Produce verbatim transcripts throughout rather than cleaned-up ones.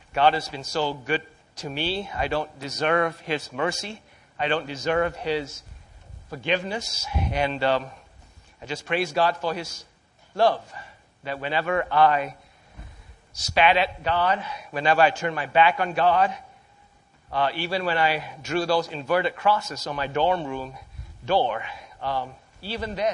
God has been so good to me. I don't deserve His mercy. I don't deserve His forgiveness. And um, I just praise God for His love. That whenever I spat at God, whenever I turned my back on God, uh, even when I drew those inverted crosses on my dorm room door, um, even then,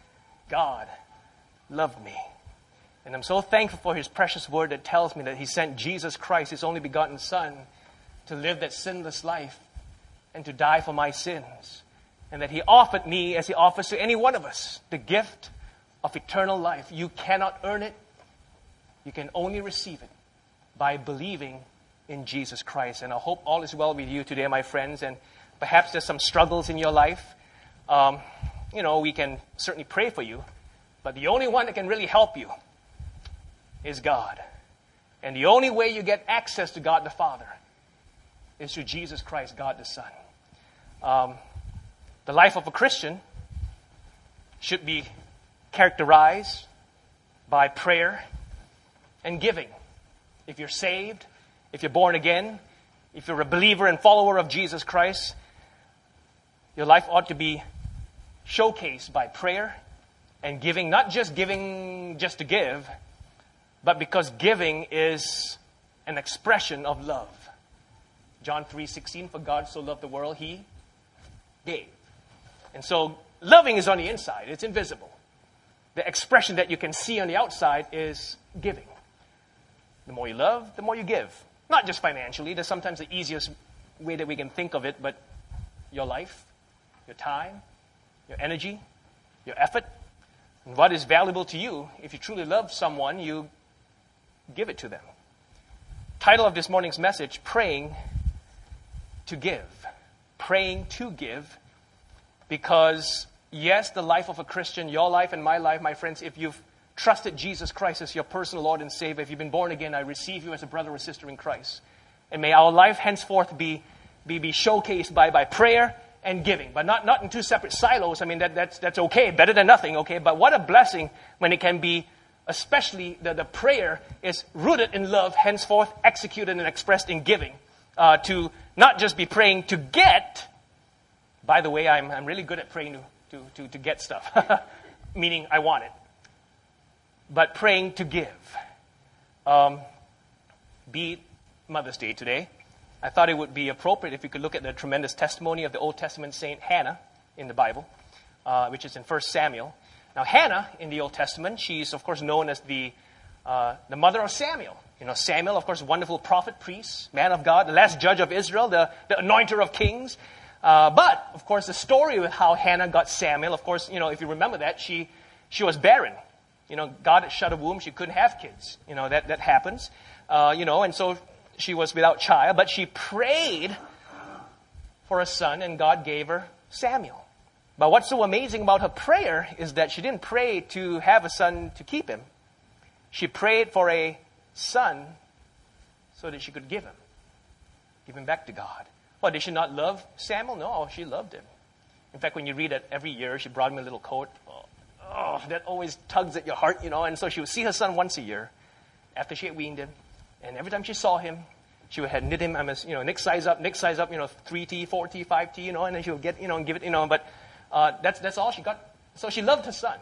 God loved me. And I'm so thankful for His precious word that tells me that He sent Jesus Christ, His only begotten Son, to live that sinless life and to die for my sins. And that He offered me, as He offers to any one of us, the gift of eternal life. You cannot earn it. You can only receive it by believing in Jesus Christ. And I hope all is well with you today, my friends. And perhaps there's some struggles in your life. Um, you know, we can certainly pray for you. But the only one that can really help you is God. And the only way you get access to God the Father is through Jesus Christ, God the Son. Um, the life of a Christian should be characterized by prayer and giving. If you're saved, if you're born again, if you're a believer and follower of Jesus Christ, your life ought to be showcased by prayer and giving. Not just giving just to give, but because giving is an expression of love. John three sixteen, for God so loved the world, He gave. And so loving is on the inside. It's invisible. The expression that you can see on the outside is giving. The more you love, the more you give. Not just financially. That's sometimes the easiest way that we can think of it, but your life, your time, your energy, your effort, and what is valuable to you. If you truly love someone, you give it to them. Title of this morning's message, Praying to Give. Praying to give. Because, yes, the life of a Christian, your life and my life, my friends, if you've trusted Jesus Christ as your personal Lord and Savior, if you've been born again, I receive you as a brother or sister in Christ. And may our life henceforth be, be, be showcased by, by prayer and giving. But not, not in two separate silos. I mean, that, that's, that's okay. Better than nothing, okay? But what a blessing when it can be, especially the, the prayer is rooted in love, henceforth executed and expressed in giving. Uh, to not just be praying to get. By the way, I'm, I'm really good at praying to, to, to, to get stuff. Meaning I want it. But praying to give. Um, be Mother's Day today. I thought it would be appropriate if we could look at the tremendous testimony of the Old Testament saint Hannah in the Bible, uh, which is in First Samuel. Now, Hannah in the Old Testament, she's of course known as the uh, the mother of Samuel. You know, Samuel, of course, wonderful prophet, priest, man of God, the last judge of Israel, the, the anointer of kings. Uh, but, of course, the story with how Hannah got Samuel, of course, you know, if you remember that, she she was barren. You know, God had shut a womb. She couldn't have kids. You know, that, that happens. Uh, you know, and so she was without child. But she prayed for a son, and God gave her Samuel. But what's so amazing about her prayer is that she didn't pray to have a son to keep him. She prayed for a son so that she could give him. Give him back to God. Well, did she not love Samuel? No, she loved him. In fact, when you read it every year, she brought him a little coat. Oh, oh, that always tugs at your heart, you know. And so she would see her son once a year after she had weaned him. And every time she saw him, she would have knit him, you know, next size up, next size up, you know, three T, four T, five T, you know, and then she would get, you know, and give it, you know. But uh, that's that's all she got. So she loved her son.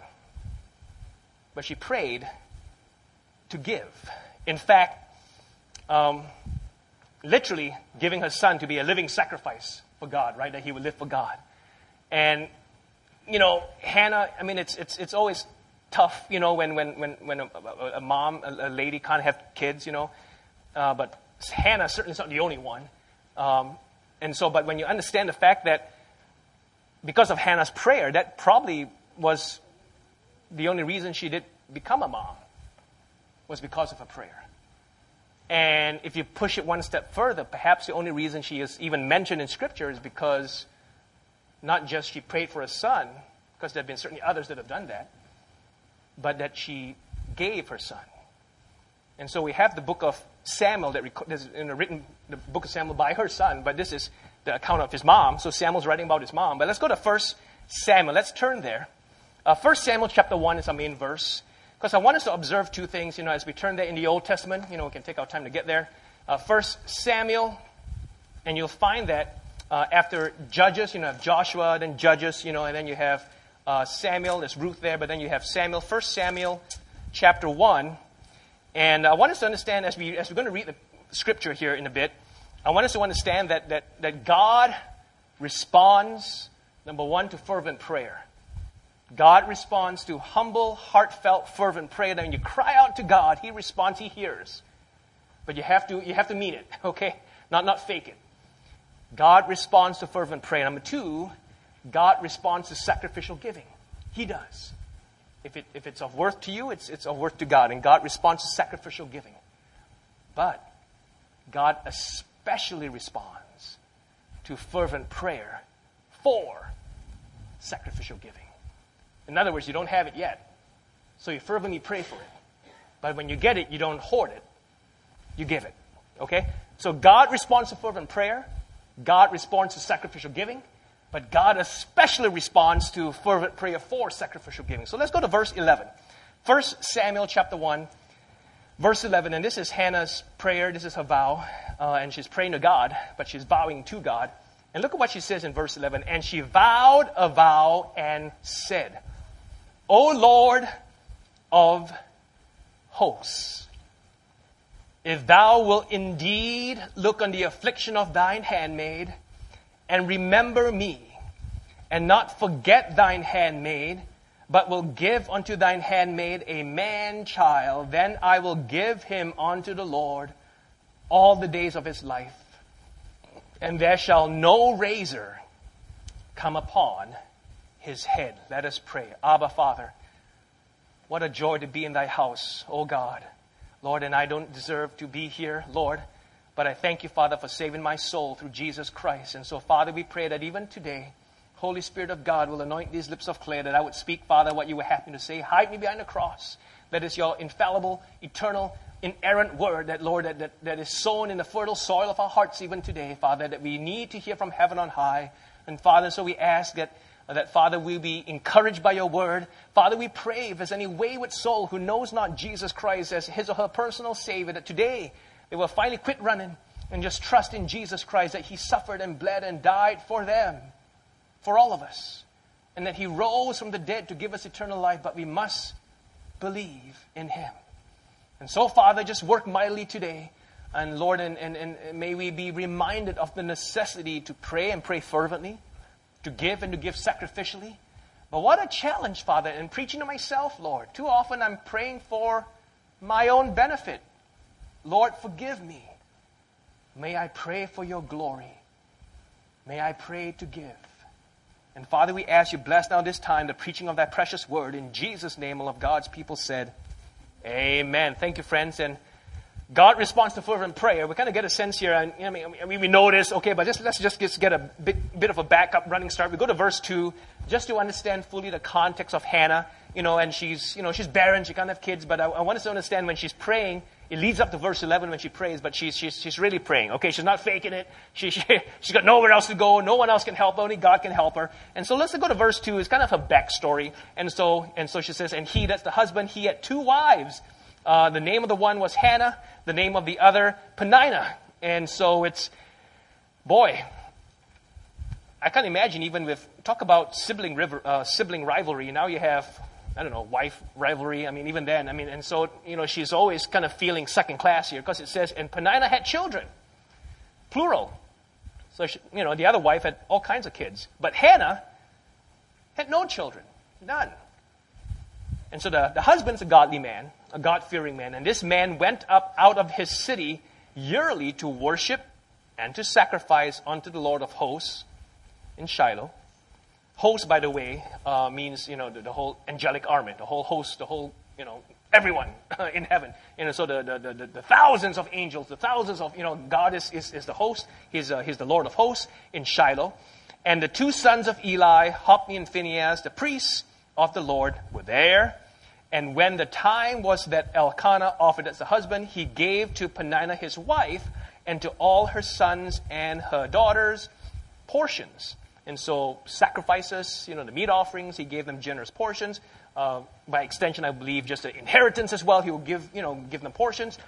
But she prayed to give. In fact, um, literally giving her son to be a living sacrifice for God, right? That he would live for God. And, you know, Hannah, I mean, it's it's it's always tough, you know, when when when, when a, a mom, a, a lady can't have kids, you know. Uh, but Hannah certainly is not the only one. Um, and so, but when you understand the fact that because of Hannah's prayer, that probably was the only reason she did become a mom, was because of her prayer. And if you push it one step further, perhaps the only reason she is even mentioned in Scripture is because not just she prayed for a son, because there have been certainly others that have done that, but that she gave her son. And so we have the book of Samuel that rec- is in a written the book of Samuel by her son, but this is the account of his mom. So Samuel's writing about his mom. But let's go to First Samuel. Let's turn there. Uh, First Samuel chapter one is our main verse. Because I want us to observe two things, you know, as we turn there in the Old Testament. You know, we can take our time to get there. uh, First Samuel, and you'll find that uh, after Judges, you know, have Joshua, then Judges, you know, and then you have uh, Samuel. There's Ruth there, but then you have Samuel. First Samuel, chapter one, and I want us to understand as we as we're going to read the scripture here in a bit. I want us to understand that that that God responds, number one, to fervent prayer. God responds to humble, heartfelt, fervent prayer. That when you cry out to God, He responds, He hears. But you have to you have to mean it, okay? Not not fake it. God responds to fervent prayer. Number two, God responds to sacrificial giving. He does. If it if it's of worth to you, it's it's of worth to God, and God responds to sacrificial giving. But God especially responds to fervent prayer for sacrificial giving. In other words, you don't have it yet, so you fervently pray for it. But when you get it, you don't hoard it. You give it. Okay? So God responds to fervent prayer. God responds to sacrificial giving. But God especially responds to fervent prayer for sacrificial giving. So let's go to verse eleven. First Samuel chapter one, verse eleven. And this is Hannah's prayer. This is her vow. Uh, and she's praying to God, but she's vowing to God. And look at what she says in verse eleven. And she vowed a vow and said, O Lord of hosts, if thou wilt indeed look on the affliction of thine handmaid, and remember me, and not forget thine handmaid, but will give unto thine handmaid a man-child, then I will give him unto the Lord all the days of his life, and there shall no razor come upon his head. Let us pray. Abba, Father, what a joy to be in thy house, O God. Lord, and I don't deserve to be here, Lord, but I thank you, Father, for saving my soul through Jesus Christ. And so, Father, we pray that even today, Holy Spirit of God will anoint these lips of clay, that I would speak, Father, what you were happy to say. Hide me behind the cross. That is your infallible, eternal, inerrant word, that, Lord, that, that, that is sown in the fertile soil of our hearts even today, Father, that we need to hear from heaven on high. And, Father, so we ask that That, Father, we be encouraged by your word. Father, we pray if there's any wayward soul who knows not Jesus Christ as his or her personal Savior, that today they will finally quit running and just trust in Jesus Christ, that He suffered and bled and died for them, for all of us, and that He rose from the dead to give us eternal life, but we must believe in Him. And so, Father, just work mightily today. And Lord, and, and, and may we be reminded of the necessity to pray and pray fervently, to give and to give sacrificially. But what a challenge, Father, in preaching to myself, Lord. Too often I'm praying for my own benefit. Lord, forgive me. May I pray for your glory. May I pray to give. And Father, we ask you, bless now this time the preaching of that precious word. In Jesus' name, all of God's people said, amen. Thank you, friends. And God responds to fervent prayer. We kind of get a sense here, and I mean, I mean we notice, okay, but just, let's just get, get a bit, bit of a backup running start. We go to verse two, just to understand fully the context of Hannah, you know, and she's, you know, she's barren, she can't have kids, but I, I want us to understand when she's praying, it leads up to verse eleven when she prays, but she's, she's, she's really praying, okay? She's not faking it. She, she, she's got nowhere else to go. No one else can help her. Only God can help her. And so let's go to verse two. It's kind of her backstory. And so, and so she says, and he, that's the husband, he had two wives. Uh, the name of the one was Hannah. The name of the other, Peninnah. And so it's, boy, I can't imagine even with, talk about sibling river, uh, sibling rivalry. Now you have, I don't know, wife rivalry. I mean, even then, I mean, and so, you know, she's always kind of feeling second class here because it says, and Peninnah had children, plural. So, she, you know, the other wife had all kinds of kids. But Hannah had no children, none. And so the, the husband's a godly man, a God-fearing man. And this man went up out of his city yearly to worship and to sacrifice unto the Lord of hosts in Shiloh. Host, by the way, uh, means, you know, the, the whole angelic army, the whole host, the whole, you know, everyone in heaven. You know, so the, the, the, the thousands of angels, the thousands of, you know, God is, is, is the host. He's, uh, he's the Lord of hosts in Shiloh. And the two sons of Eli, Hophni and Phinehas, the priests of the Lord, were there. And when the time was that Elkanah offered as the husband, he gave to Peninnah his wife and to all her sons and her daughters portions. And so sacrifices, you know, the meat offerings, he gave them generous portions. Uh, by extension, I believe just an inheritance as well. He will give, you know, give them portions.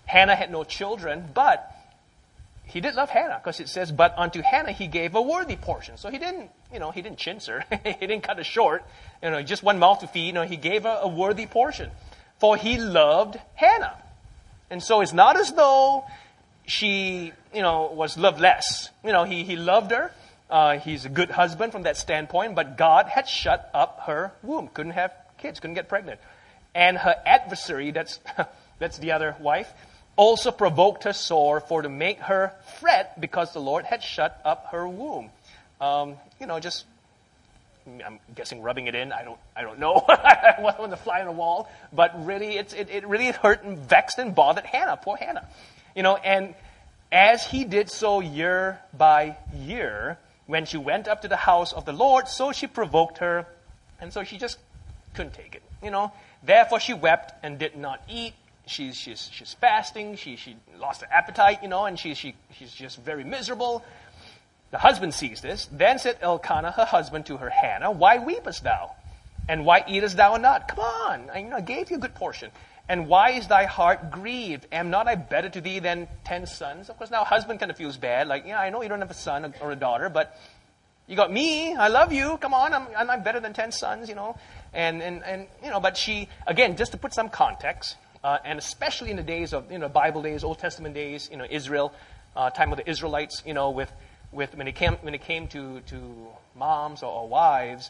Hannah had no children, but he did love Hannah, because it says, but unto Hannah he gave a worthy portion. So he didn't, you know, he didn't chintz her. He didn't cut her short. You know, just one mouth to feed. You know, he gave her a worthy portion. For he loved Hannah. And so it's not as though she, you know, was loved less. You know, he, he loved her. Uh, he's a good husband from that standpoint, but God had shut up her womb. Couldn't have kids, couldn't get pregnant. And her adversary, that's, that's the other wife, also provoked her sore for to make her fret because the Lord had shut up her womb. Um, you know, just, I'm guessing rubbing it in. I don't, I don't know. I wasn't on the fly on the wall, but really, it's, it, it really hurt and vexed and bothered Hannah, poor Hannah. You know, and as he did so year by year, when she went up to the house of the Lord, so she provoked her, and so she just couldn't take it. You know, therefore she wept and did not eat. She's she's she's fasting. She she lost her appetite, you know, and she she she's just very miserable. The husband sees this. Then said Elkanah, her husband, to her, Hannah, why weepest thou? And why eatest thou not? Come on, I, you know, I gave you a good portion. And why is thy heart grieved? Am not I better to thee than ten sons? Of course, now husband kind of feels bad. Like, yeah, I know you don't have a son or a daughter, but you got me. I love you. Come on, I'm I'm better than ten sons, you know. And and and you know, but she, again, just to put some context. Uh, and especially in the days of, you know, Bible days, Old Testament days, you know, Israel, uh, time of the Israelites, you know, with, with when it came when it came to, to moms or, or wives,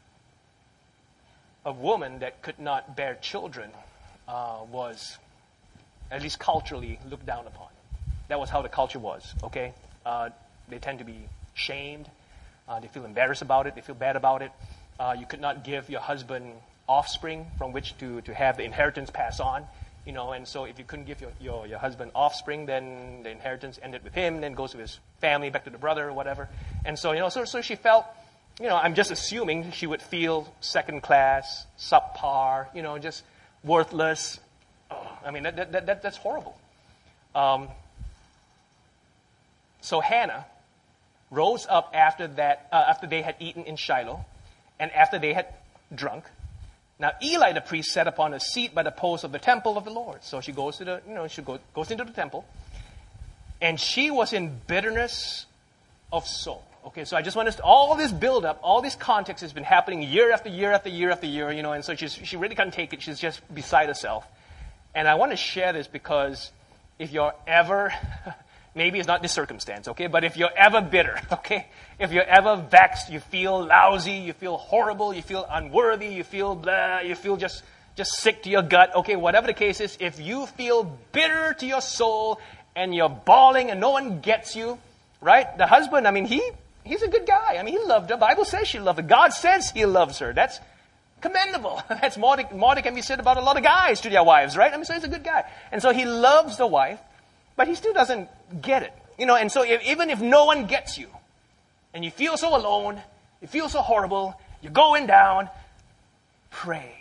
a woman that could not bear children uh, was, at least culturally, looked down upon. That was how the culture was. Okay, uh, they tend to be shamed. Uh, they feel embarrassed about it. They feel bad about it. Uh, you could not give your husband offspring from which to, to have the inheritance pass on. You know, and so if you couldn't give your, your, your husband offspring, then the inheritance ended with him, then goes to his family, back to the brother or whatever. And so, you know, so, so she felt, you know, I'm just assuming she would feel second class, subpar, you know, just worthless. Oh, I mean, that, that, that, that's horrible. Um, so Hannah rose up after that, uh, after they had eaten in Shiloh, and after they had drunk. Now Eli the priest sat upon a seat by the post of the temple of the Lord. So she goes to the, you know, she go, goes into the temple, and she was in bitterness of soul. Okay, so I just want us to, all this build up, all this context has been happening year after year after year after year, you know, and so she's, she really can't take it. She's just beside herself. And I want to share this because if you're ever, maybe it's not this circumstance, okay, but if you're ever bitter, okay, if you're ever vexed, you feel lousy, you feel horrible, you feel unworthy, you feel blah, you feel just, just sick to your gut, okay, whatever the case is, if you feel bitter to your soul and you're bawling and no one gets you, right? The husband, I mean, he, he's a good guy. I mean, he loved her. The Bible says she loved her. God says he loves her. That's commendable. That's more, to, more that can be said about a lot of guys to their wives, right? I mean, so he's a good guy. And so he loves the wife, but he still doesn't get it. You know, and so if, even if no one gets you, and you feel so alone, you feel so horrible, you're going down, pray.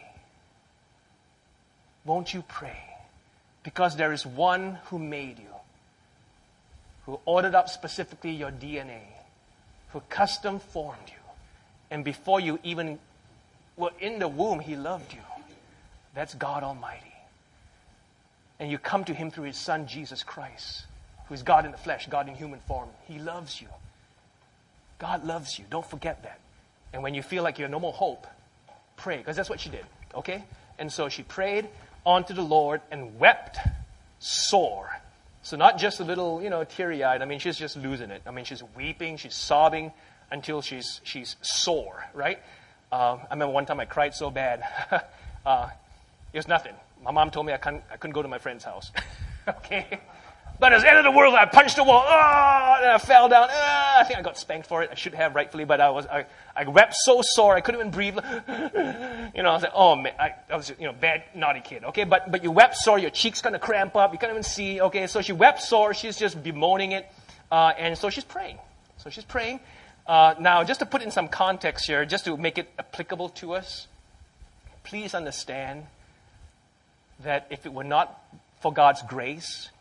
Won't you pray? Because there is one who made you, who ordered up specifically your D N A, who custom formed you. And before you even were in the womb, he loved you. That's God Almighty. And you come to him through his Son, Jesus Christ, who is God in the flesh, God in human form. He loves you. God loves you. Don't forget that. And when you feel like you have no more hope, pray, because that's what she did, okay? And so she prayed unto the Lord and wept sore. So not just a little, you know, teary-eyed. I mean, she's just losing it. I mean, she's weeping, she's sobbing until she's she's sore, right? Uh, I remember one time I cried so bad. uh, it was nothing. My mom told me I couldn't, I couldn't go to my friend's house. Okay? But at the end of the world, I punched the wall. Oh, and I fell down. Oh, I think I got spanked for it. I should have, rightfully, but I was I, I wept so sore I couldn't even breathe. You know, I was like, oh man, I, I was, you know, bad, naughty kid. Okay, but but you wept sore, your cheeks kind of cramp up, you can't even see. Okay, so she wept sore. She's just bemoaning it, uh, and so she's praying. So she's praying. Uh, now, just to put in some context here, just to make it applicable to us, please understand that if it were not for God's grace,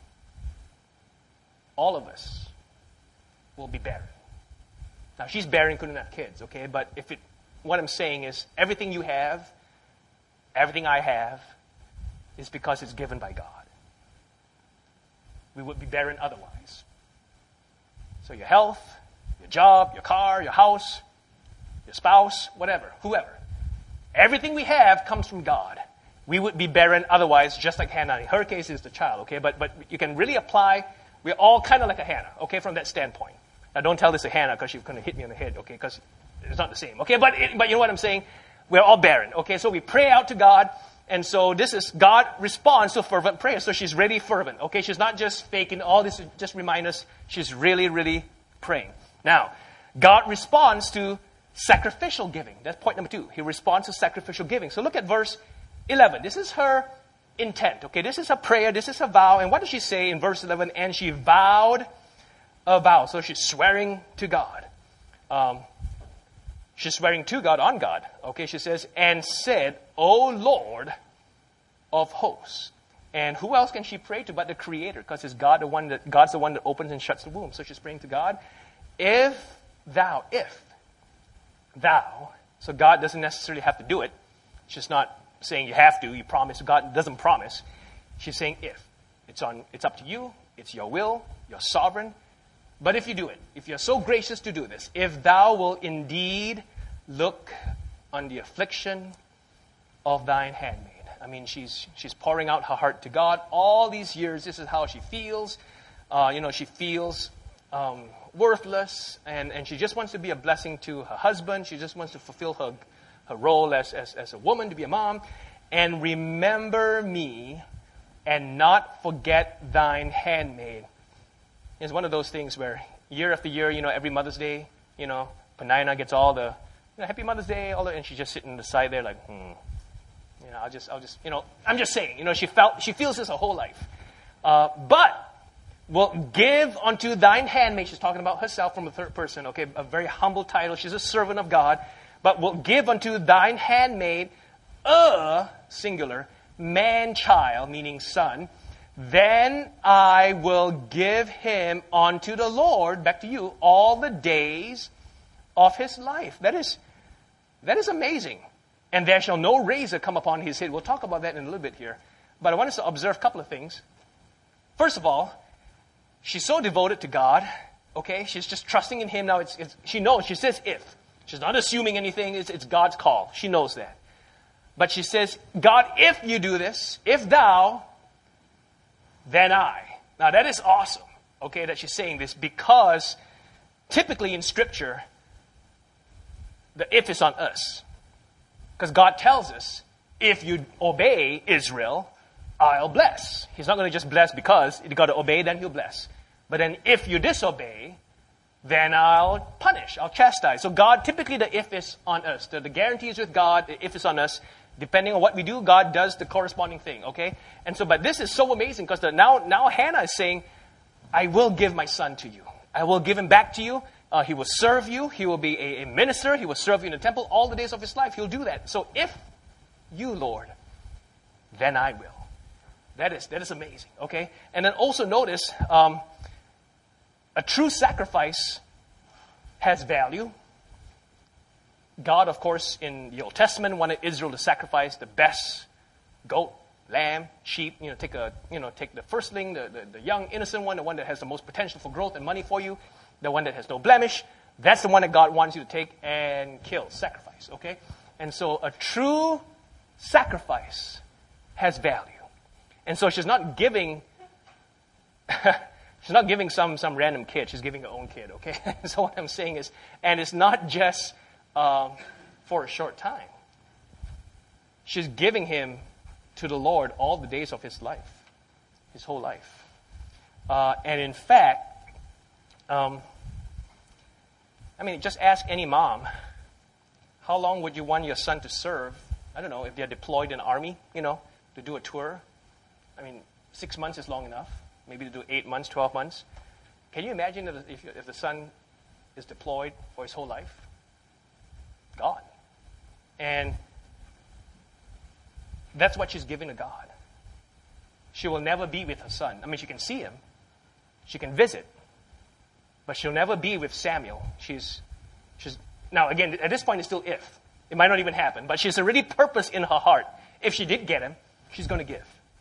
all of us will be barren. Now, she's barren, couldn't have kids, okay? But if it, what I'm saying is, everything you have, everything I have, is because it's given by God. we would be barren otherwise. So your health, your job, your car, your house, your spouse, whatever, whoever. Everything we have comes from God. We would be barren otherwise, just like Hannah. In her case, is the child, okay? But but you can really apply, we're all kind of like a Hannah, okay, from that standpoint. Now, don't tell this to Hannah because she's going to hit me on the head, okay, because it's not the same, okay? But, it, but you know what I'm saying? We're all barren, okay? So we pray out to God, and so this is, God responds to fervent prayer. So she's really fervent, okay? She's not just faking. All this is just remind us she's really, really praying. Now, God responds to sacrificial giving. That's point number two. He responds to sacrificial giving. So look at verse eleven. This is her intent, okay? This is her prayer. This is her vow. And what does she say in verse eleven? And she vowed a vow. So she's swearing to God. Um, she's swearing to God on God. Okay, she says, and said, O Lord of hosts. And who else can she pray to but the Creator? Because it's God the one that God's the one that opens and shuts the womb. So she's praying to God. If thou, if thou, so God doesn't necessarily have to do it. She's not saying you have to, you promise. God doesn't promise. She's saying if. It's on. It's up to you. It's your will. You're sovereign. But if you do it, if you're so gracious to do this, if thou will indeed look on the affliction of thine handmaid. I mean, she's she's pouring out her heart to God. All these years, this is how she feels. Uh, you know, she feels um, worthless, and, and she just wants to be a blessing to her husband. She just wants to fulfill her her role as, as, as a woman, to be a mom. And remember me, and not forget thine handmaid. It's one of those things where year after year, you know, every Mother's Day, you know, Panina gets all the, you know, Happy Mother's Day, all the, and she's just sitting on the side there like, hmm. You know, I'll just, I'll just, you know, I'm just saying, you know, she felt, she feels this her whole life. Uh, but will give unto thine handmaid, she's talking about herself from a third person, okay, a very humble title. She's a servant of God. But will give unto thine handmaid a, singular, man-child, meaning son. Then I will give him unto the Lord, back to you, all the days of his life. That is, that is amazing. And there shall no razor come upon his head. We'll talk about that in a little bit here. But I want us to observe a couple of things. First of all, she's so devoted to God. Okay, she's just trusting in him. Now, it's, it's she knows. She says if. She's not assuming anything. It's, it's God's call. She knows that. But she says, God, if you do this, if thou, then I. Now, that is awesome, okay, that she's saying this, because typically in Scripture, the if is on us. Because God tells us, if you obey Israel, I'll bless. He's not going to just bless because you got to obey, then he'll bless. But then if you disobey, then I'll punish, I'll chastise. So God, typically the if is on us. The, the guarantee is with God, the if is on us. Depending on what we do, God does the corresponding thing, okay? And so, but this is so amazing because now, now Hannah is saying, I will give my son to you. I will give him back to you. Uh, he will serve you. He will be a, a minister. He will serve you in the temple all the days of his life. He'll do that. So if you, Lord, then I will. That is, that is amazing, okay? And then also notice, um, a true sacrifice has value. God, of course, in the Old Testament wanted Israel to sacrifice the best goat, lamb, sheep. You know, take a, you know, take the firstling, the, the, the young, innocent one, the one that has the most potential for growth and money for you, the one that has no blemish. That's the one that God wants you to take and kill, sacrifice, okay? And so a true sacrifice has value. And so she's not giving, she's not giving some, some random kid. She's giving her own kid, okay? So what I'm saying is, and it's not just um, for a short time. She's giving him to the Lord all the days of his life, his whole life. Uh, and in fact, um, I mean, just ask any mom, how long would you want your son to serve? I don't know, if they're deployed in the army, you know, to do a tour. I mean, six months is long enough. Maybe to do eight months, twelve months. Can you imagine if, if, if the son is deployed for his whole life? God. And that's what she's giving to God. She will never be with her son. I mean, she can see him. She can visit. But she'll never be with Samuel. She's, she's now, again, at this point, it's still if. It might not even happen. But she's already purposed in her heart. If she did get him, she's going to give.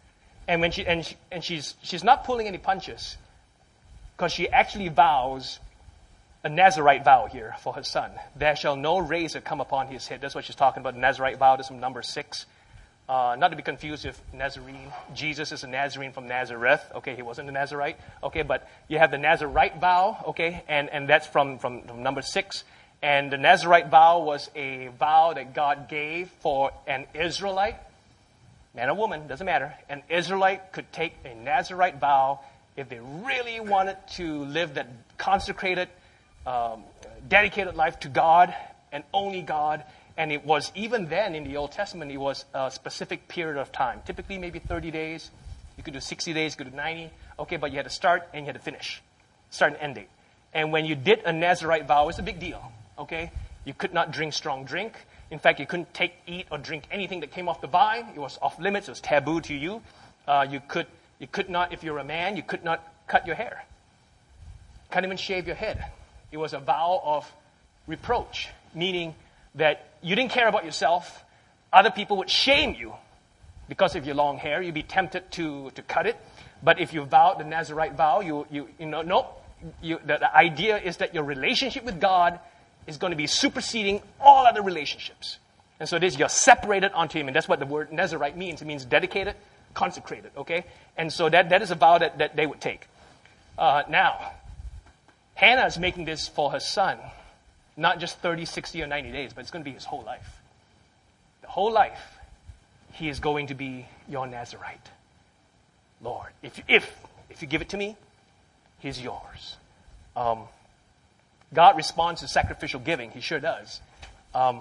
And when she and she, and she's she's not pulling any punches, because she actually vows a Nazarite vow here for her son. There shall no razor come upon his head. That's what she's talking about. The Nazarite vow. This is from number six. Uh, not to be confused with Nazarene. Jesus is a Nazarene from Nazareth. Okay, he wasn't a Nazarite. Okay, but you have the Nazarite vow. Okay, and, and that's from, from, from number six. And the Nazarite vow was a vow that God gave for an Israelite, man or woman, doesn't matter. An Israelite could take a Nazarite vow if they really wanted to live that consecrated, um, dedicated life to God and only God. And it was, even then in the Old Testament, it was a specific period of time. Typically maybe thirty days. You could do sixty days, you could do ninety. Okay, but you had to start and you had to finish. Start and end date. And when you did a Nazarite vow, it's a big deal. Okay? You could not drink strong drink. In fact, you couldn't take, eat, or drink anything that came off the vine. It was off limits. It was taboo to you. Uh, you could you could not, if you're a man, you could not cut your hair. Can't even shave your head. It was a vow of reproach, meaning that you didn't care about yourself. Other people would shame you because of your long hair. You'd be tempted to, to cut it. But if you vowed the Nazarite vow, you you you know no, you, the, the idea is that your relationship with God is going to be superseding all other relationships. And so this, you're separated unto Him, and that's what the word Nazarite means. It means dedicated, consecrated. Okay, and so that that is a vow that that they would take. Uh, now, Hannah is making this for her son. Not just thirty, sixty, or ninety days, but it's going to be his whole life. The whole life, he is going to be your Nazarite. Lord, if if if you give it to me, he's yours. Um, God responds to sacrificial giving. He sure does. Um,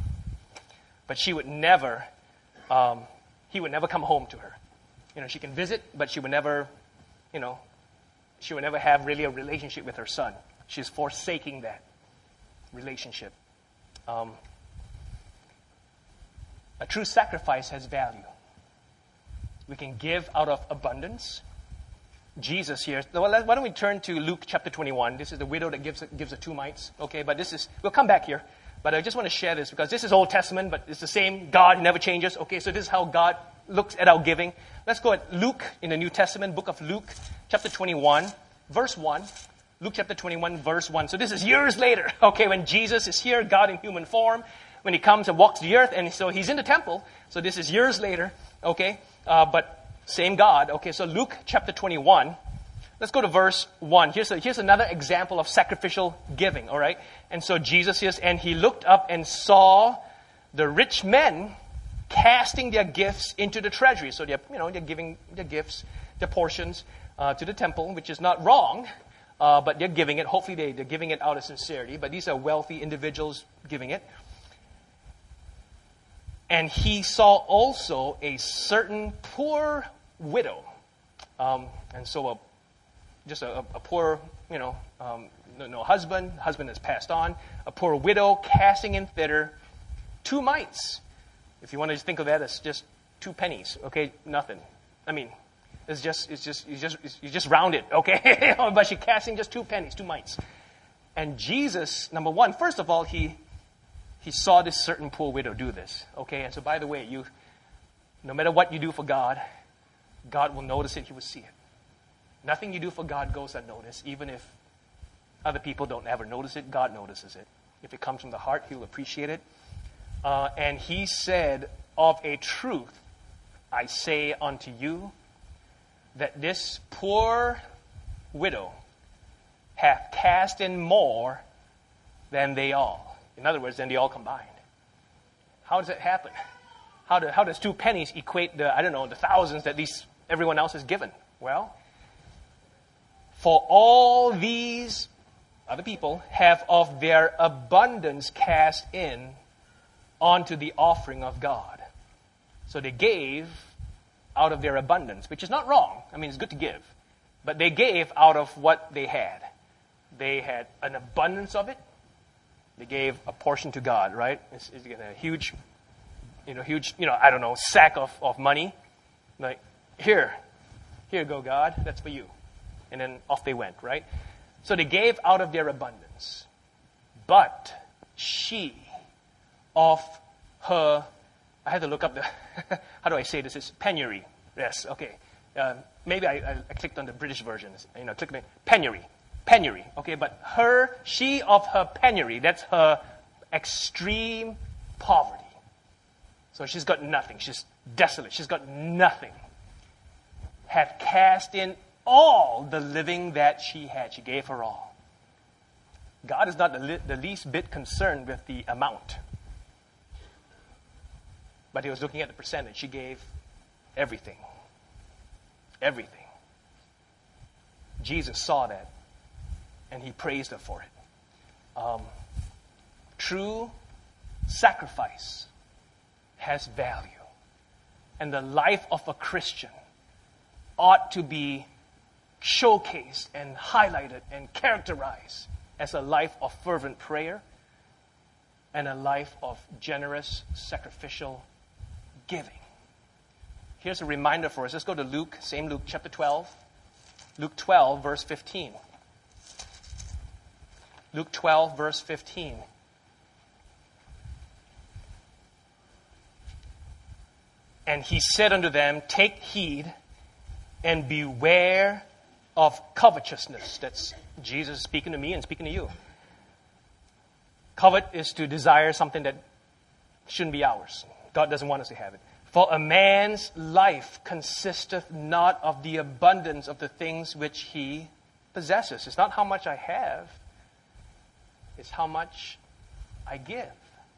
but she would never, um, he would never come home to her. You know, she can visit, but she would never, you know, she would never have really a relationship with her son. She's forsaking that relationship. Um, a true sacrifice has value. We can give out of abundance. Jesus here. Well, why don't we turn to Luke chapter twenty-one? This is the widow that gives gives the two mites. Okay, but this is, we'll come back here. But I just want to share this because this is Old Testament, but it's the same God. He never changes. Okay, so this is how God looks at our giving. Let's go at Luke in the New Testament, book of Luke, chapter twenty-one, verse one. Luke chapter twenty-one, verse one. So this is years later, okay, when Jesus is here, God in human form, when He comes and walks the earth, and so He's in the temple. So this is years later, okay, uh, but same God. Okay, so Luke chapter twenty-one. Let's go to verse one. Here's, a, here's another example of sacrificial giving, all right? And so Jesus says, and He looked up and saw the rich men casting their gifts into the treasury. So they're, you know, they're giving their gifts, their portions uh, to the temple, which is not wrong. Uh, but they're giving it. Hopefully they, they're giving it out of sincerity. But these are wealthy individuals giving it. And He saw also a certain poor widow. Um, and so a, just a, a poor, you know, um, no, no husband. Husband has passed on. A poor widow casting in thither two mites. If you want to think of that as just two pennies. Okay, nothing. I mean... It's just, it's just, you just, you just round it, okay? But she's casting just two pennies, two mites. And Jesus, number one, first of all, he, he saw this certain poor widow do this, okay? And so, by the way, you, no matter what you do for God, God will notice it. He will see it. Nothing you do for God goes unnoticed, even if other people don't ever notice it. God notices it. If it comes from the heart, He'll appreciate it. Uh, and He said, "Of a truth, I say unto you, that this poor widow hath cast in more than they all." In other words, than they all combined. How does it happen? How, do, how does two pennies equate the, I don't know, the thousands that these everyone else has given? Well, for all these other people have of their abundance cast in onto the offering of God. So they gave out of their abundance, which is not wrong. I mean, it's good to give. But they gave out of what they had. They had an abundance of it. They gave a portion to God, right? It's, it's a huge, you know, huge, you know, I don't know, sack of, of money. Like, here, here you go, God, that's for you. And then off they went, right? So they gave out of their abundance. But she, of her, I had to look up the, how do I say this? It's penury. Yes, okay. Uh, maybe I, I clicked on the British version. You know, click on penury. Penury. Okay, but her, she of her penury, that's her extreme poverty. So she's got nothing. She's desolate. She's got nothing. Had cast in all the living that she had. She gave her all. God is not the, li- the least bit concerned with the amount. But he was looking at the percentage. She gave everything. Everything. Jesus saw that, and he praised her for it. Um, true sacrifice has value. And the life of a Christian ought to be showcased and highlighted and characterized as a life of fervent prayer and a life of generous, sacrificial giving. Here's a reminder for us. Let's go to Luke, same Luke, chapter twelve. Luke twelve, verse fifteen. Luke twelve, verse fifteen. And he said unto them, take heed and beware of covetousness. That's Jesus speaking to me and speaking to you. Covet is to desire something that shouldn't be ours. God doesn't want us to have it. For a man's life consisteth not of the abundance of the things which he possesses. It's not how much I have. It's how much I give.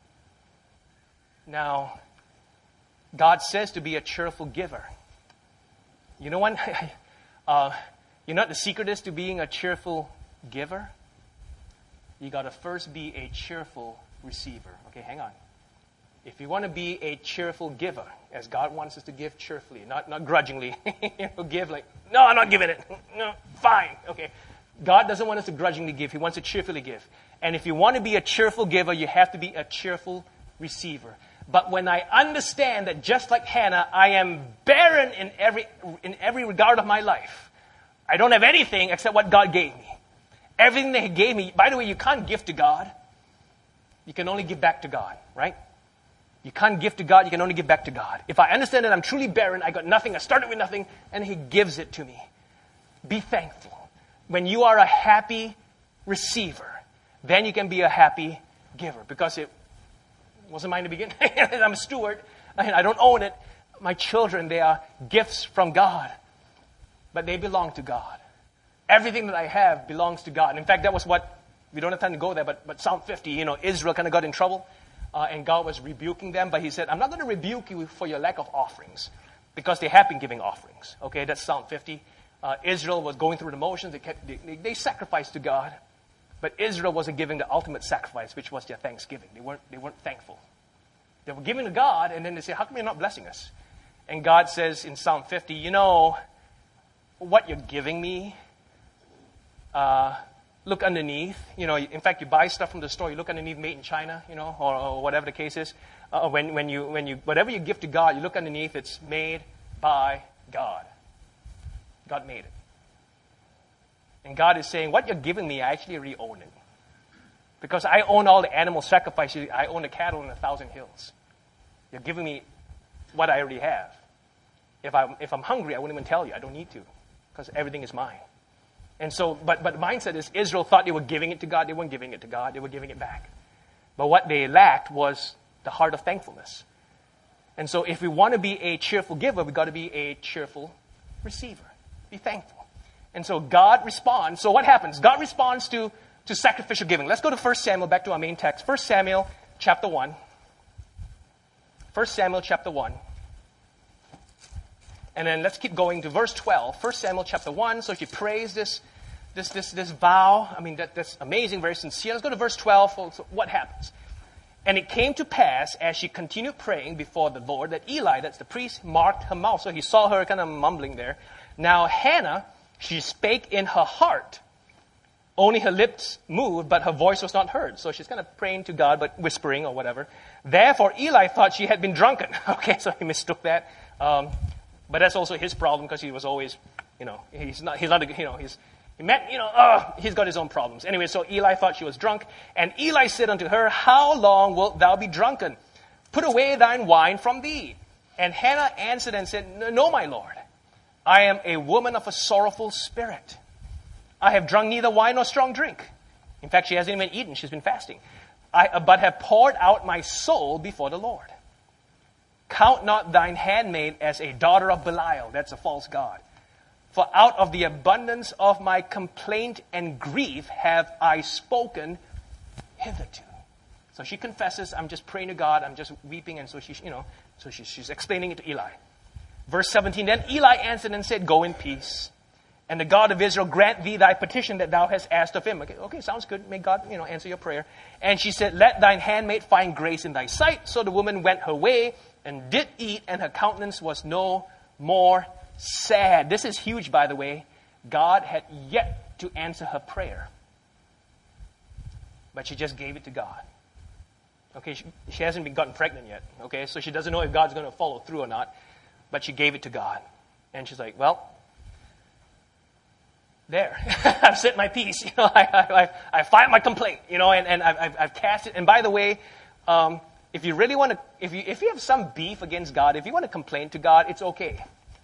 Now, God says to be a cheerful giver. You know what? uh, you know what the secret is to being a cheerful giver? You got to first be a cheerful receiver. Okay, hang on. If you want to be a cheerful giver, as God wants us to give cheerfully, not, not grudgingly, you know, give like, no, I'm not giving it. No, fine. Okay. God doesn't want us to grudgingly give. He wants to cheerfully give. And if you want to be a cheerful giver, you have to be a cheerful receiver. But when I understand that just like Hannah, I am barren in every, in every regard of my life. I don't have anything except what God gave me. Everything that He gave me, by the way, you can't give to God. You can only give back to God, right? You can't give to God, you can only give back to God. If I understand that I'm truly barren, I got nothing, I started with nothing, and He gives it to me. Be thankful. When you are a happy receiver, then you can be a happy giver. Because it wasn't mine to begin. I'm a steward, and I don't own it. My children, they are gifts from God. But they belong to God. Everything that I have belongs to God. In fact, that was what, we don't have time to go there, but, but Psalm fifty, you know, Israel kind of got in trouble. Uh, and God was rebuking them, but He said, I'm not going to rebuke you for your lack of offerings, because they have been giving offerings. Okay, that's Psalm fifty. Uh, Israel was going through the motions. They, kept, they, they sacrificed to God, but Israel wasn't giving the ultimate sacrifice, which was their thanksgiving. They weren't, they weren't thankful. They were giving to God, and then they say, how come you're not blessing us? And God says in Psalm fifty, you know, what you're giving me, uh, look underneath. You know, in fact, you buy stuff from the store, you look underneath, made in China, you know, or, or whatever the case is. Uh, when, when you, when you, whatever you give to God, you look underneath, it's made by God. God made it. And God is saying, what you're giving me, I actually already own it. Because I own all the animal sacrifices. I own the cattle in a thousand hills. You're giving me what I already have. If I'm, if I'm hungry, I wouldn't even tell you. I don't need to. Because everything is mine. And so, but, but the mindset is Israel thought they were giving it to God. They weren't giving it to God. They were giving it back. But what they lacked was the heart of thankfulness. And so if we want to be a cheerful giver, we've got to be a cheerful receiver. Be thankful. And so God responds. So what happens? God responds to, to sacrificial giving. Let's go to First Samuel, back to our main text. First Samuel chapter one. First Samuel chapter one. And then let's keep going to verse twelve. First Samuel chapter one. So she prays this, this, this, this vow. I mean, that, that's amazing, very sincere. Let's go to verse twelve. So what happens? And it came to pass, as she continued praying before the Lord, that Eli, that's the priest, marked her mouth. So he saw her kind of mumbling there. Now Hannah, she spake in her heart. Only her lips moved, but her voice was not heard. So she's kind of praying to God, but whispering or whatever. Therefore, Eli thought she had been drunken. Okay, so he mistook that. Um, but that's also his problem, because he was always, you know, he's not, he's not, a, you know, he's, he meant, you know, uh, he's got his own problems. Anyway, so Eli thought she was drunk. And Eli said unto her, how long wilt thou be drunken? Put away thine wine from thee. And Hannah answered and said, no, my Lord. I am a woman of a sorrowful spirit. I have drunk neither wine nor strong drink. In fact, she hasn't even eaten. She's been fasting. I, but have poured out my soul before the Lord. Count not thine handmaid as a daughter of Belial. That's a false god. For out of the abundance of my complaint and grief have I spoken hitherto. So she confesses, I'm just praying to God, I'm just weeping, and so she, you know, so she, she's explaining it to Eli. Verse seventeen, then Eli answered and said, go in peace, and the God of Israel grant thee thy petition that thou hast asked of him. Okay, okay, sounds good. May God, you know, answer your prayer. And she said, let thine handmaid find grace in thy sight. So the woman went her way and did eat, and her countenance was no more sad. This is huge, by the way. God had yet to answer her prayer, but she just gave it to God. Okay, she, she hasn't been gotten pregnant yet. Okay, so she doesn't know if God's going to follow through or not, but she gave it to God. And she's like, well, there, I've said my piece. You know, I, I, I filed my complaint. You know, and, and I've, I've cast it. And by the way, um, if you really want to, if you if you have some beef against God, if you want to complain to God, it's okay.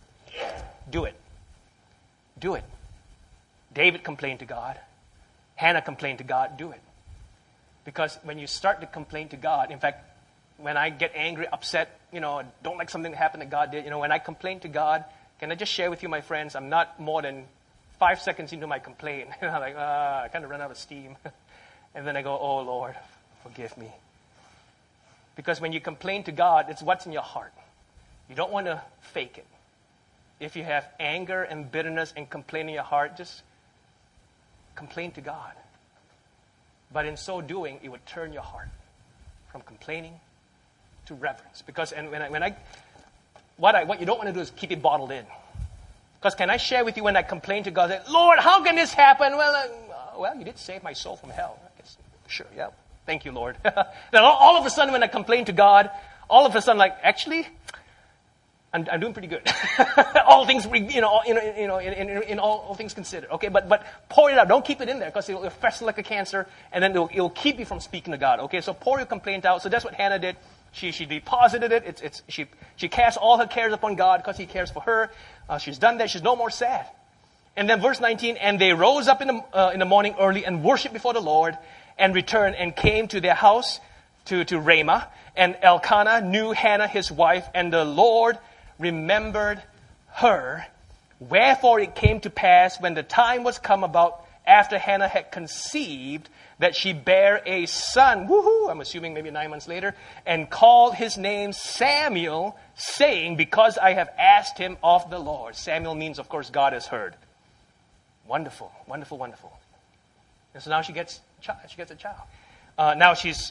Do it. Do it. David complained to God. Hannah complained to God. Do it. Because when you start to complain to God, in fact, when I get angry, upset, you know, don't like something that happened that God did, you know, when I complain to God, can I just share with you, my friends, I'm not more than five seconds into my complaint. And I'm like, ah, I kind of run out of steam. And then I go, oh, Lord, forgive me. Because when you complain to God, it's what's in your heart. You don't want to fake it. If you have anger and bitterness and complaint in your heart, just complain to God. But in so doing, it would turn your heart from complaining to reverence. Because and when I, when I what I what you don't want to do is keep it bottled in. Because can I share with you when I complain to God, say, Lord, how can this happen? Well, uh, well, you did save my soul from hell. I guess, sure, yeah. Thank you, Lord. Then all, all of a sudden, when I complain to God, all of a sudden, like, actually, I'm, I'm doing pretty good. all things, you know, you know, you know, in, in, in all, all things considered. Okay, but but pour it out. Don't keep it in there because it will fester like a cancer, and then it will, it will keep you from speaking to God. Okay, so pour your complaint out. So that's what Hannah did. She she deposited it. It's it's she she cast all her cares upon God because He cares for her. Uh, she's done that. She's no more sad. And then verse nineteen. And they rose up in the uh, in the morning early and worshipped before the Lord, and returned and came to their house to to Ramah. And Elkanah knew Hannah his wife, and the Lord remembered her. Wherefore it came to pass when the time was come about after Hannah had conceived that she bare a son, woohoo, I'm assuming maybe nine months later, and called his name Samuel, saying, because I have asked him of the Lord. Samuel means, of course, God has heard. Wonderful, wonderful, wonderful. And so now she gets, she gets a child. Uh, now she's,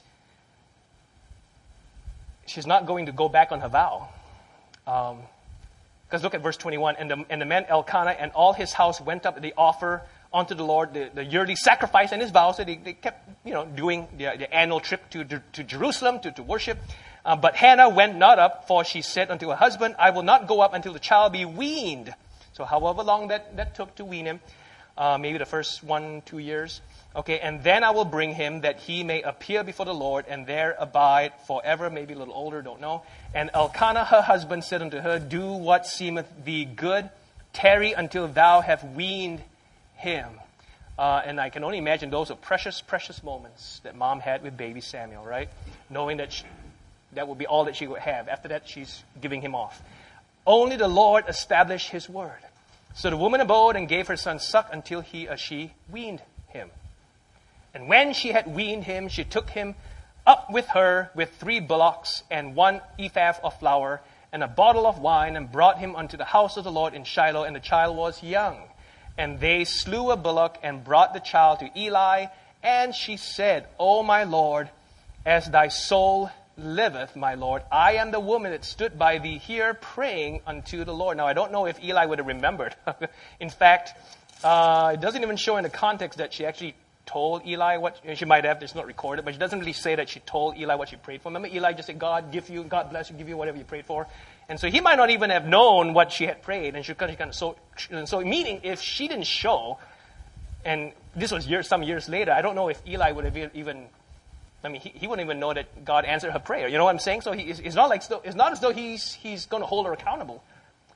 she's not going to go back on her vow. Um, because look at verse twenty-one. And the, and the man Elkanah and all his house went up, they offer unto the Lord the, the yearly sacrifice and his vows. So they, they kept, you know, doing the, the annual trip to, to Jerusalem to, to worship. Uh, but Hannah went not up, for she said unto her husband, I will not go up until the child be weaned. So however long that, that took to wean him, uh, maybe the first one, two years. Okay, and then I will bring him that he may appear before the Lord and there abide forever, maybe a little older, don't know. And Elkanah, her husband, said unto her, do what seemeth thee good, tarry until thou have weaned him. Uh, and I can only imagine those are precious, precious moments that mom had with baby Samuel, right? Knowing that she, that would be all that she would have. After that, she's giving him off. Only the Lord established his word. So the woman abode and gave her son suck until he or she weaned him. And when she had weaned him, she took him up with her with three bullocks and one ephah of flour and a bottle of wine and brought him unto the house of the Lord in Shiloh. And the child was young. And they slew a bullock and brought the child to Eli. And she said, O my Lord, as thy soul liveth, my Lord, I am the woman that stood by thee here praying unto the Lord. Now, I don't know if Eli would have remembered. In fact, uh, it doesn't even show in the context that she actually told Eli what, she might have, it's not recorded, but she doesn't really say that she told Eli what she prayed for. Remember, Eli just said, God give you, God bless you, give you whatever you prayed for. And so he might not even have known what she had prayed. And she kind of, kind of so, and so meaning if she didn't show, and this was years, some years later, I don't know if Eli would have even, I mean, he, he wouldn't even know that God answered her prayer. You know what I'm saying? So he, it's not like, it's not as though he's, he's going to hold her accountable.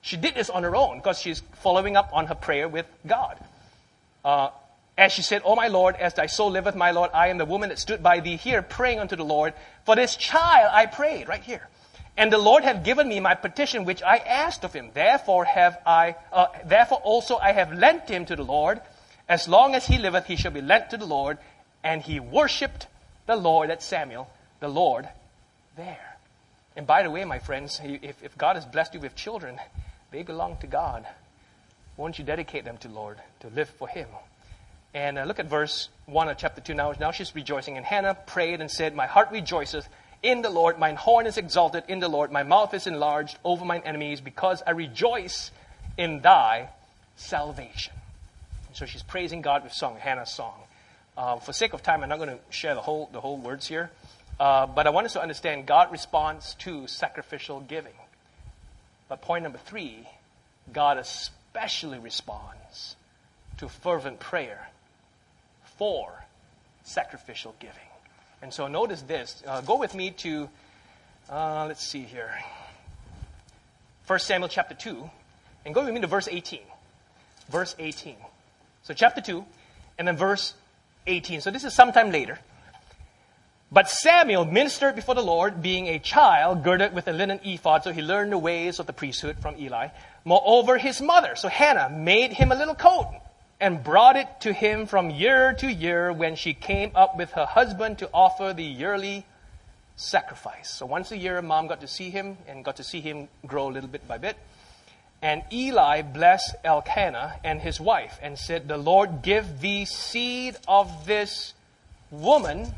She did this on her own because she's following up on her prayer with God. Uh, as she said, "O my Lord, as thy soul liveth, my Lord, I am the woman that stood by thee here praying unto the Lord. For this child I prayed," right here. "And the Lord hath given me my petition which I asked of him. Therefore have I, uh, therefore also I have lent him to the Lord. As long as he liveth, he shall be lent to the Lord." And he worshipped the Lord, that's Samuel, the Lord there. And by the way, my friends, if, if God has blessed you with children, they belong to God. Won't you dedicate them to the Lord, to live for him? And uh, look at verse one of chapter two. Now, now she's rejoicing. And Hannah prayed and said, "My heart rejoiceth in the Lord. Mine horn is exalted in the Lord. My mouth is enlarged over mine enemies, because I rejoice in thy salvation." And so she's praising God with song, Hannah's song. Uh, for sake of time, I'm not going to share the whole the whole words here. Uh, but I want us to understand God responds to sacrificial giving. But point number three, God especially responds to fervent prayer for sacrificial giving. And so notice this. Uh, go with me to, uh, let's see here, First Samuel chapter two. And go with me to verse eighteen. Verse eighteen. So chapter two, and then verse eighteen. So this is sometime later. "But Samuel ministered before the Lord, being a child, girded with a linen ephod." So he learned the ways of the priesthood from Eli. "Moreover, his mother," so Hannah, "made him a little coat, and brought it to him from year to year when she came up with her husband to offer the yearly sacrifice." So once a year, mom got to see him, and got to see him grow a little bit by bit. "And Eli blessed Elkanah and his wife, and said, The Lord give thee seed of this woman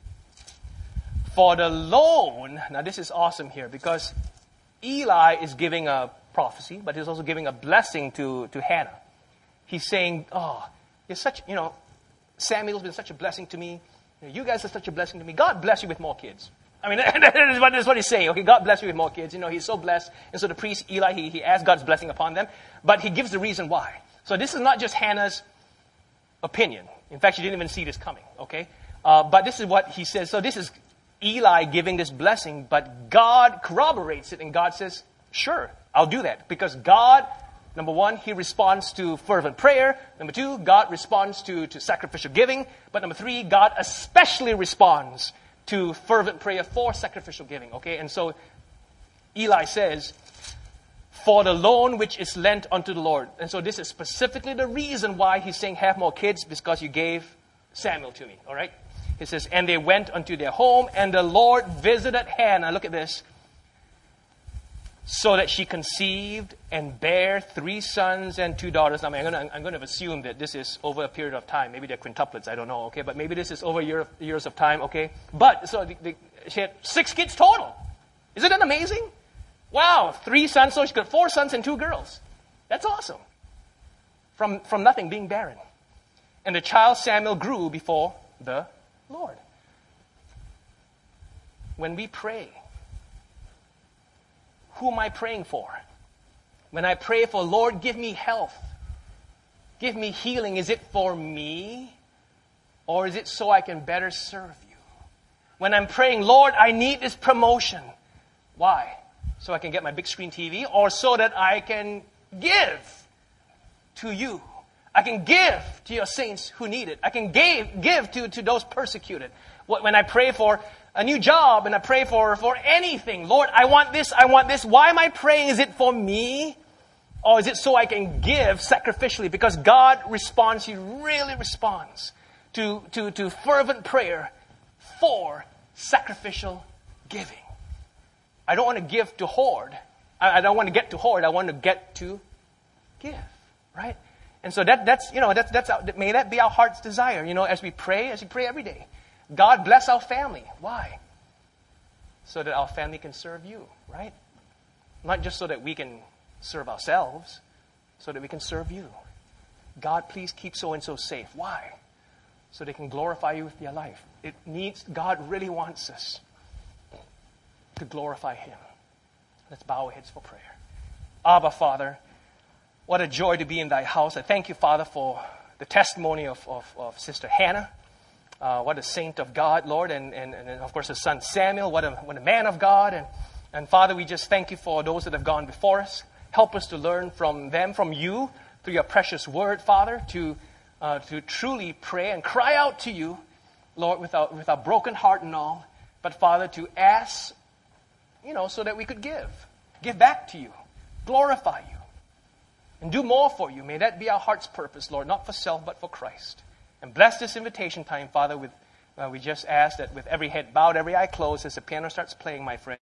for the loan." Now this is awesome here, because Eli is giving a prophecy, but he's also giving a blessing to, to Hannah. He's saying, "Oh, you're such, you know, Samuel's been such a blessing to me. You know, you guys are such a blessing to me. God bless you with more kids." I mean, that is what, that is what he's saying. Okay, God bless you with more kids. You know, he's so blessed. And so the priest, Eli, he, he asked God's blessing upon them. But he gives the reason why. So this is not just Hannah's opinion. In fact, she didn't even see this coming. Okay? Uh, but this is what he says. So this is Eli giving this blessing, but God corroborates it. And God says, "Sure, I'll do that." Because God, number one, he responds to fervent prayer. Number two, God responds to, to sacrificial giving. But number three, God especially responds to fervent prayer for sacrificial giving. Okay, and so Eli says, "For the loan which is lent unto the Lord." And so this is specifically the reason why he's saying, "Have more kids, because you gave Samuel to me." All right? He says, "And they went unto their home, and the Lord visited Hannah." Look at this. "So that she conceived and bare three sons and two daughters." Now, I'm going to I'm going to assume that this is over a period of time. Maybe they're quintuplets. I don't know. Okay, but maybe this is over year, years of time. Okay, but so the, the, she had six kids total. Isn't that amazing? Wow, three sons. So she got four sons and two girls. That's awesome. From from nothing, being barren. "And the child Samuel grew before the Lord." When we pray, who am I praying for? When I pray for, "Lord, give me health, give me healing," is it for me? Or is it so I can better serve you? When I'm praying, "Lord, I need this promotion." Why? So I can get my big screen T V, or so that I can give to you? I can give to your saints who need it. I can give, give to, to those persecuted. When I pray for a new job and I pray for, for anything, "Lord, I want this, I want this." Why am I praying? Is it for me? Or is it so I can give sacrificially? Because God responds, he really responds to, to, to fervent prayer for sacrificial giving. I don't want to give to hoard. I, I don't want to get to hoard. I want to get to give, right? And so that, that's, you know, that's, that's our, may that be our heart's desire, you know, as we pray, as we pray every day. God bless our family. Why? So that our family can serve you, right? Not just so that we can serve ourselves, so that we can serve you. God, please keep so-and-so safe. Why? So they can glorify you with their life. It needs, God really wants us to glorify him. Let's bow our heads for prayer. Abba, Father, what a joy to be in thy house. I thank you, Father, for the testimony of, of, of Sister Hannah. Uh, what a saint of God, Lord, and, and, and of course her son Samuel, what a, what a man of God. And, and Father, we just thank you for those that have gone before us. Help us to learn from them, from you, through your precious word, Father, to uh, to truly pray and cry out to you, Lord, with our, with our broken heart and all. But, Father, to ask, you know, so that we could give. Give back to you. Glorify you. And do more for you. May that be our heart's purpose, Lord, not for self, but for Christ. And bless this invitation time, Father. With uh, we just ask that with every head bowed, every eye closed, as the piano starts playing, my friend.